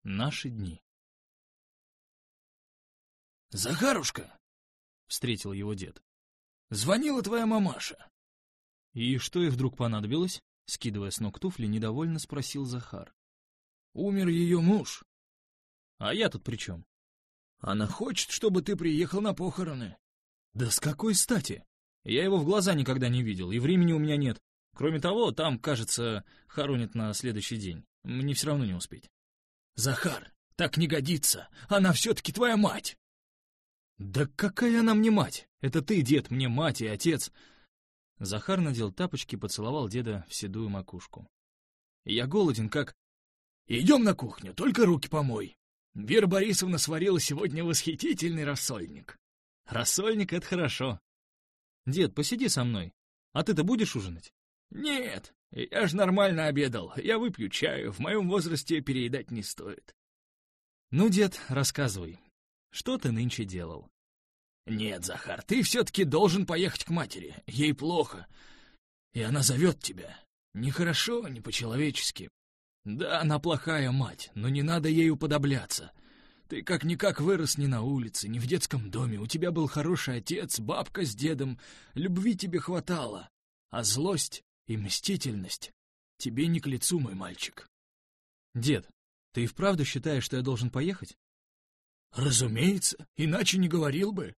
Наши дни. «Захарушка!» — встретил его дед. «Звонила твоя мамаша». И что ей вдруг понадобилось? Скидывая с ног туфли, недовольно спросил Захар. «Умер ее муж. А я тут при чем? Она хочет, чтобы ты приехал на похороны». Да с какой стати? Я его в глаза никогда не видел, и времени у меня нет. Кроме того, там, кажется, хоронят на следующий день. Мне все равно не успеть. «Захар, так не годится. Она все-таки твоя мать». Да какая она мне мать? Это ты, дед, мне мать и отец. Захар надел тапочки и поцеловал деда в седую макушку. Я голоден, как... «Идем на кухню, только руки помой. Вера Борисовна сварила сегодня восхитительный рассольник». Рассольник — это хорошо. Дед, посиди со мной. А ты-то будешь ужинать? «Нет, я ж нормально обедал. Я выпью чаю. В моем возрасте переедать не стоит». Ну, дед, рассказывай. Что ты нынче делал? «Нет, Захар, ты все-таки должен поехать к матери. Ей плохо. И она зовет тебя. Нехорошо, не по-человечески. Да, она плохая мать, но не надо ей уподобляться. Ты как-никак вырос не на улице, не в детском доме. У тебя был хороший отец, бабка с дедом. Любви тебе хватало. А злость и мстительность тебе не к лицу, мой мальчик». Дед, ты и вправду считаешь, что я должен поехать? «Разумеется, иначе не говорил бы».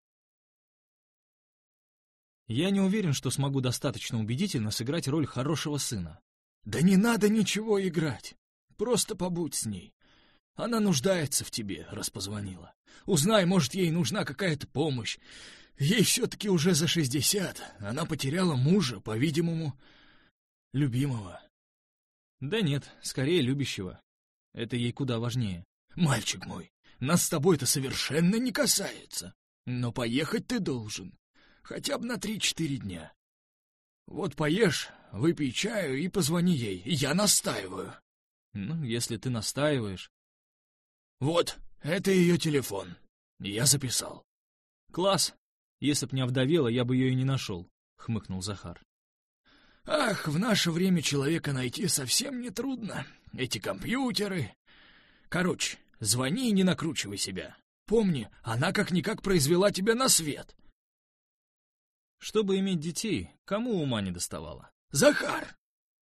Я не уверен, что смогу достаточно убедительно сыграть роль хорошего сына. «Да не надо ничего играть. Просто побудь с ней. Она нуждается в тебе, раз позвонила. Узнай, может, ей нужна какая-то помощь. Ей все-таки уже за 60. Она потеряла мужа, по-видимому, любимого». Да нет, скорее любящего. Это ей куда важнее. «Мальчик мой, нас с тобой-то совершенно не касается. Но поехать ты должен. Хотя бы на 3-4 дня. Вот поешь, выпей чаю и позвони ей. Я настаиваю». Ну, если ты настаиваешь. «Вот, это ее телефон. Я записал». Класс. Если б не овдовела, я бы ее и не нашел, хмыкнул Захар. «Ах, в наше время человека найти совсем нетрудно. Эти компьютеры. Короче, звони и не накручивай себя. Помни, она как-никак произвела тебя на свет». Чтобы иметь детей, кому ума не доставало? «Захар!»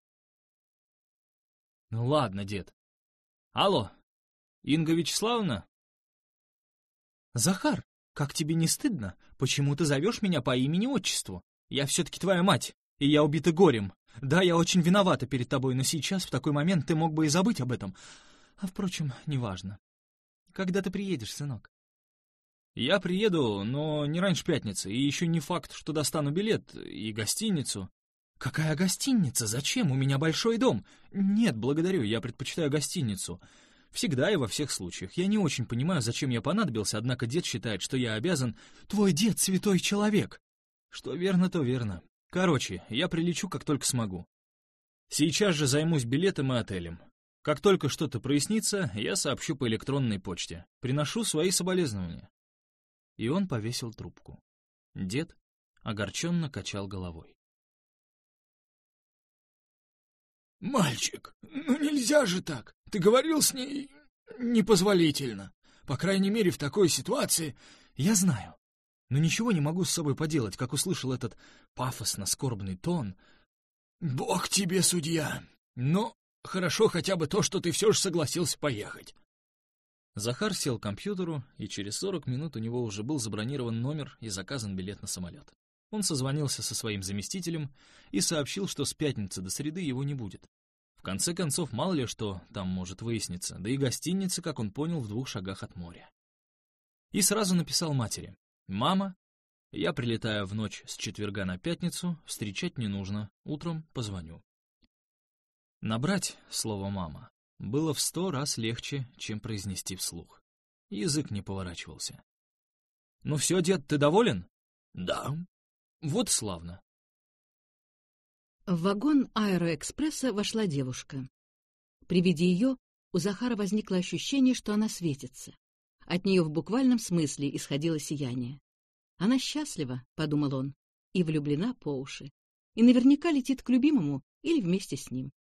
Ну ладно, дед. Алло, Инга Вячеславовна? Захар, как тебе не стыдно? Почему ты зовешь меня по имени-отчеству? Я все-таки твоя мать, и я убита горем. Да, я очень виновата перед тобой, но сейчас, в такой момент, ты мог бы и забыть об этом. А, впрочем, неважно. Когда ты приедешь, сынок? Я приеду, но не раньше пятницы, и еще не факт, что достану билет и гостиницу. Какая гостиница? Зачем? У меня большой дом. Нет, благодарю, я предпочитаю гостиницу. Всегда и во всех случаях. Я не очень понимаю, зачем я понадобился, однако дед считает, что я обязан... Твой дед святой человек. Что верно, то верно. Короче, я прилечу, как только смогу. Сейчас же займусь билетом и отелем. Как только что-то прояснится, я сообщу по электронной почте. Приношу свои соболезнования. И он повесил трубку. Дед огорченно качал головой. «Мальчик, ну нельзя же так. Ты говорил с ней непозволительно. По крайней мере, в такой ситуации...» «Я знаю. Но ничего не могу с собой поделать, как услышал этот пафосно-скорбный тон». «Бог тебе судья. Но хорошо хотя бы то, что ты все же согласился поехать». Захар сел к компьютеру, и через 40 минут у него уже был забронирован номер и заказан билет на самолет. Он созвонился со своим заместителем и сообщил, что с пятницы до среды его не будет. В конце концов, мало ли что там может выясниться, да и гостиница, как он понял, в 2 шагах от моря. И сразу написал матери: «Мама, я прилетаю в ночь с четверга на пятницу, встречать не нужно, утром позвоню». Набрать слово «мама» было в 100 раз легче, чем произнести вслух. Язык не поворачивался. «Ну все, дед, ты доволен?» «Да». «Вот славно». В вагон аэроэкспресса вошла девушка. При виде ее у Захара возникло ощущение, что она светится. От нее в буквальном смысле исходило сияние. «Она счастлива», — подумал он, — «и влюблена по уши. И наверняка летит к любимому или вместе с ним».